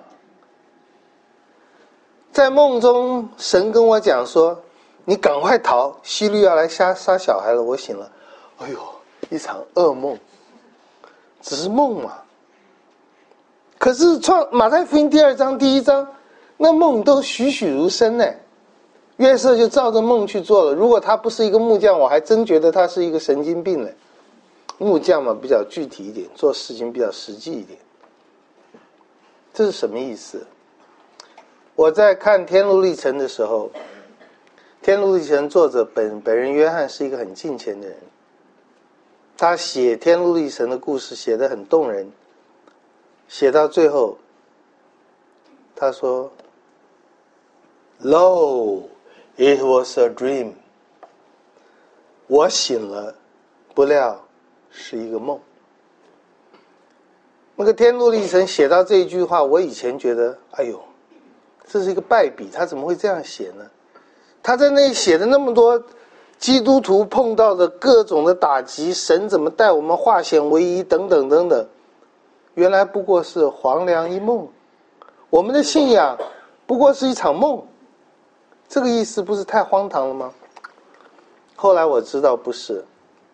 Speaker 1: 在梦中，神跟我讲说，你赶快逃，希律要来杀小孩了。我醒了，哎呦，一场噩梦，只是梦嘛。可是马太福音第2章第1章，那梦都栩栩如生呢。约瑟就照着梦去做了。如果他不是一个木匠，我还真觉得他是一个神经病呢。木匠嘛，比较具体一点，做事情比较实际一点。这是什么意思？我在看《天路历程》的时候，《天路历程》作者本人约翰是一个很敬虔的人，他写《天路历程》的故事写得很动人，写到最后，他说 Lo, it was a dream. 我醒了，不料是一个梦。那个天路历程写到这一句话，我以前觉得，哎呦，这是一个败笔，他怎么会这样写呢？他在那里写的那么多基督徒碰到的各种的打击，神怎么带我们化险为夷等等等等，原来不过是黄粱一梦，我们的信仰不过是一场梦，这个意思不是太荒唐了吗？后来我知道不是，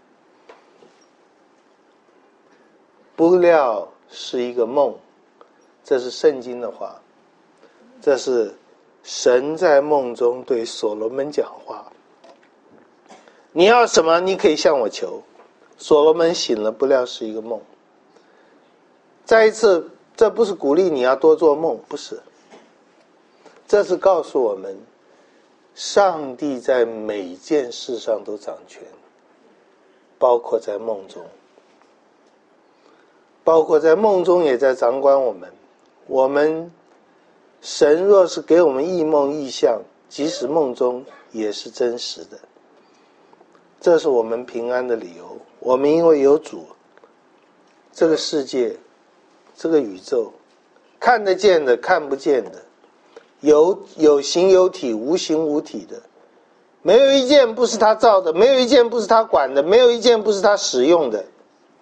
Speaker 1: 不料是一个梦，这是圣经的话，这是神在梦中对所罗门讲话，你要什么你可以向我求。所罗门醒了，不料是一个梦。再一次，这不是鼓励你要多做梦，不是，这是告诉我们上帝在每件事上都掌权，包括在梦中，包括在梦中也在掌管我们。我们神若是给我们异梦异象，即使梦中也是真实的，这是我们平安的理由。我们因为有主，这个世界，这个宇宙，看得见的看不见的，有形有体无形无体的，没有一件不是他造的，没有一件不是他管的，没有一件不是他使用的。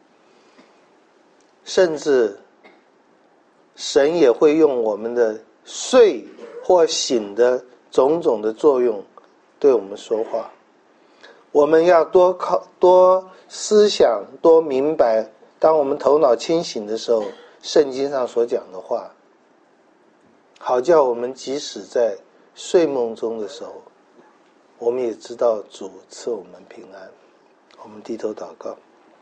Speaker 1: 甚至神也会用我们的睡或醒的种种的作用对我们说话。我们要多思想，多明白，当我们头脑清醒的时候，圣经上所讲的话，好叫我们即使在睡梦中的时候，我们也知道主赐我们平安。我们低头祷告。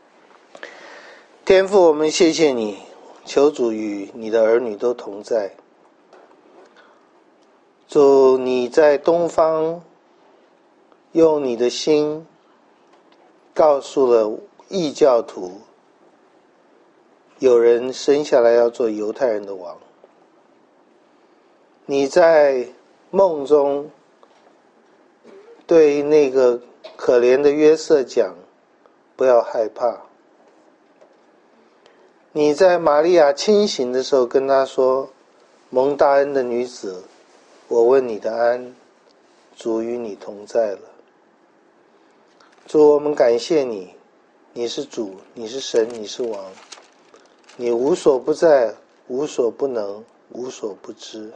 Speaker 1: 天父，我们谢谢你，求主与你的儿女都同在。主，你在东方用你的心告诉了异教徒，有人生下来要做犹太人的王。你在梦中对那个可怜的约瑟讲，不要害怕。你在玛利亚清醒的时候跟她说，蒙大恩的女子，我问你的安，主与你同在了。主，我们感谢你，你是主，你是神，你是王，你无所不在，无所不能，无所不知，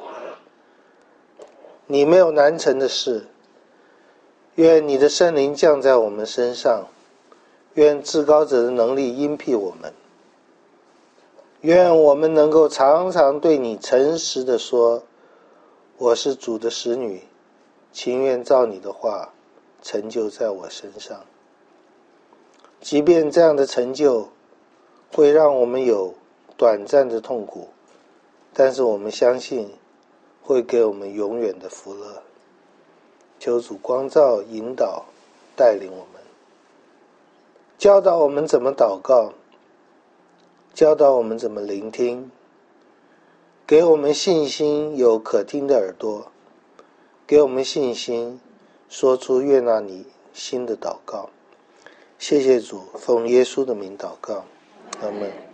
Speaker 1: 你没有难成的事。愿你的圣灵降在我们身上，愿至高者的能力荫庇我们，愿我们能够常常对你诚实地说，我是主的使女， 情愿照你的话成就在我身上。即便这样的成就会让我们有短暂的痛苦，但是我们相信会给我们永远的福乐。求主光照、引导、带领我们，教导我们怎么祷告，教导我们怎么聆听，给我们信心，有可听的耳朵，给我们信心，说出悦纳你心的祷告。谢谢主，奉耶稣的名祷告，阿们。